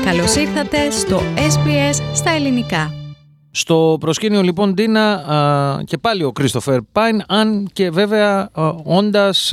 Καλώς ήρθατε στο SBS στα ελληνικά. Στο προσκήνιο λοιπόν, Ντίνα, και πάλι ο Κρίστοφερ Πάιν, αν και βέβαια όντας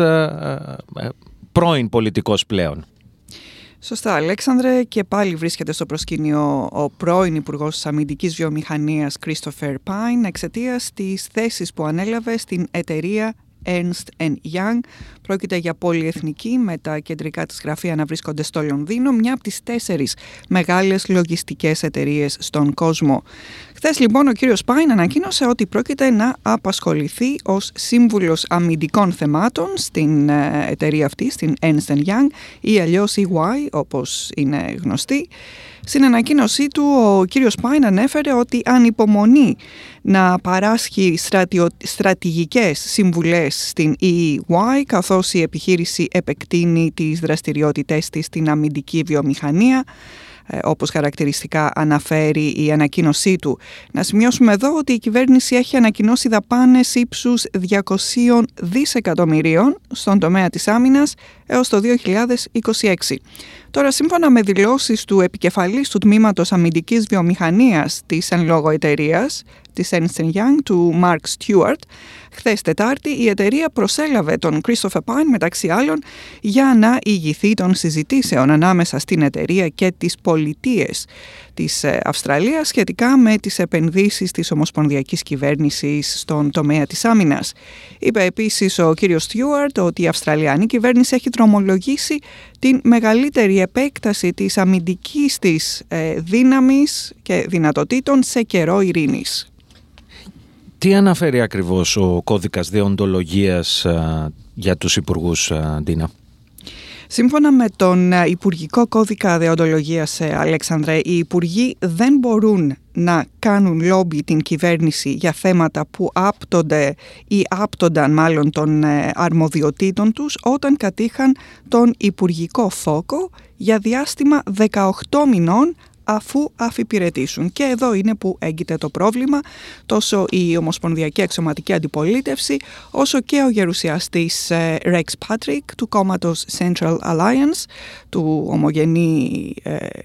πρώην πολιτικός πλέον. Σωστά, Αλέξανδρε, και πάλι βρίσκεται στο προσκήνιο ο πρώην Υπουργός της Αμυντικής Βιομηχανίας Κρίστοφερ Πάιν εξαιτίας της θέσης που ανέλαβε στην εταιρεία Ernst & Young. Πρόκειται για πολυεθνική με τα κεντρικά της γραφεία να βρίσκονται στο Λονδίνο, μια από τις 4 μεγάλες λογιστικές εταιρείες στον κόσμο. Χθες λοιπόν ο κύριος Πάιν ανακοίνωσε ότι πρόκειται να απασχοληθεί ως σύμβουλος αμυντικών θεμάτων στην εταιρεία αυτή, στην Ernst & Young ή αλλιώς EY όπως είναι γνωστή. Στην ανακοίνωσή του ο κύριος Πάιν ανέφερε ότι ανυπομονεί να παράσχει στρατηγικές συμβουλές στην EY καθώς η επιχείρηση επεκτείνει τις δραστηριότητές της στην αμυντική βιομηχανία, όπως χαρακτηριστικά αναφέρει η ανακοίνωσή του. Να σημειώσουμε εδώ ότι η κυβέρνηση έχει ανακοινώσει δαπάνες ύψους 200 δισεκατομμυρίων στον τομέα της άμυνας έως το 2026. Τώρα, σύμφωνα με δηλώσεις του επικεφαλής του τμήματος αμυντικής βιομηχανίας της εν λόγω εταιρείας, της Ernst & Young, του Mark Stewart, χθες Τετάρτη η εταιρεία προσέλαβε τον Christopher Pyne μεταξύ άλλων για να ηγηθεί των συζητήσεων ανάμεσα στην εταιρεία και τις πολιτείες της Αυστραλίας σχετικά με τις επενδύσεις της ομοσπονδιακής κυβέρνησης στον τομέα της άμυνας. Είπε επίσης ο κύριος Stewart ότι η Αυστραλιανή κυβέρνηση έχει δρομολογήσει την μεγαλύτερη επέκταση της αμυντικής της δύναμης και δυνατοτήτων σε καιρό ειρήνης. Τι αναφέρει ακριβώς ο κώδικας δεοντολογίας για τους υπουργούς, Ντίνα? Σύμφωνα με τον Υπουργικό Κώδικα Δεοντολογίας, Αλέξανδρε, οι υπουργοί δεν μπορούν να κάνουν λόμπι την κυβέρνηση για θέματα που άπτονται ή άπτονταν μάλλον των αρμοδιοτήτων τους όταν κατήχαν τον υπουργικό φόκο για διάστημα 18 μηνών αφού αφιπηρετήσουν. Και εδώ είναι που έγκυται το πρόβλημα. Τόσο η Ομοσπονδιακή Αξιωματική Αντιπολίτευση όσο και ο γερουσιαστής Rex Patrick του κόμματος Central Alliance, του ομογενή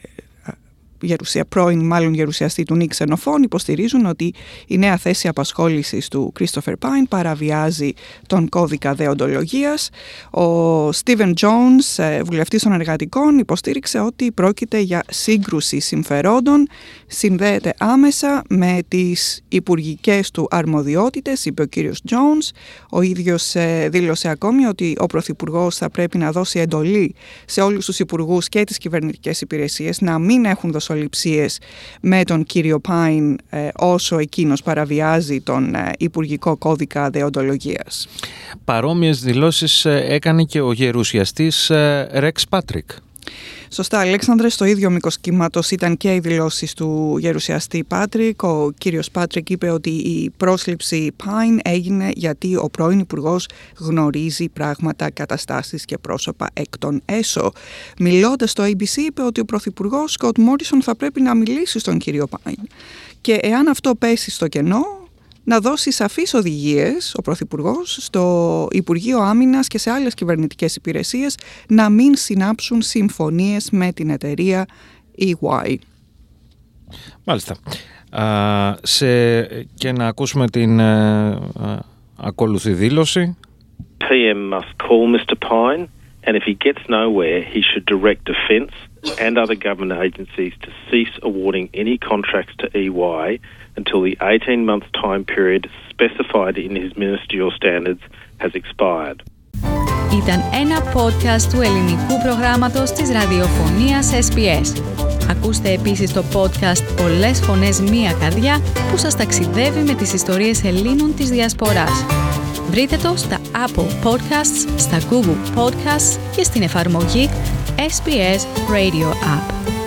πρώην γερουσιαστή του Νίκ Ξενοφών, υποστηρίζουν ότι η νέα θέση απασχόλησης του Christopher Pyne παραβιάζει τον κώδικα δεοντολογίας. Ο Στίβεν Τζόουνς, βουλευτής των εργατικών, υποστήριξε ότι πρόκειται για σύγκρουση συμφερόντων, συνδέεται άμεσα με τις υπουργικές του αρμοδιότητες, είπε ο κύριος Τζόουνς. Ο ίδιος δήλωσε ακόμη ότι ο Πρωθυπουργός θα πρέπει να δώσει εντολή σε όλους τους υπουργούς και τις κυβερνητικές υπηρεσίες να μην έχουν δοσοληψίες με τον κύριο Πάιν όσο εκείνος παραβιάζει τον Υπουργικό Κώδικα Δεοντολογίας. Παρόμοιες δηλώσεις έκανε και ο γερουσιαστής Ρεξ Πάτρικ. Σωστά, Αλέξανδρε, στο ίδιο μήκος κύματος ήταν και οι δηλώσεις του γερουσιαστή Πάτρικ. Ο κύριος Πάτρικ είπε ότι η πρόσληψη Πάιν έγινε γιατί ο πρώην υπουργός γνωρίζει πράγματα, καταστάσεις και πρόσωπα εκ των έσω. Μιλώντας στο ABC είπε ότι ο πρωθυπουργός Σκοτ Μόρισον θα πρέπει να μιλήσει στον κύριο Πάιν και εάν αυτό πέσει στο κενό, να δώσει σαφείς οδηγίες ο Πρωθυπουργός στο Υπουργείο Άμυνας και σε άλλες κυβερνητικές υπηρεσίες να μην συνάψουν συμφωνίες με την εταιρεία EY. Μάλιστα. Και να ακούσουμε την ακόλουθη δήλωση. PM must call Mr. Pyne and if he gets nowhere he should direct Defence and other government agencies to cease awarding any contracts to EY until the 18-month time period specified in his ministerial standards has expired. Ήταν ένα podcast του ελληνικού προγράμματος της ραδιοφωνίας SBS. Ακούστε επίσης το podcast «Πολλές φωνές, μία καρδιά» που σας ταξιδεύει με τις ιστορίες Ελλήνων της Διασποράς. Βρείτε το στα Apple Podcasts, στα Google Podcasts και στην εφαρμογή SBS Radio App.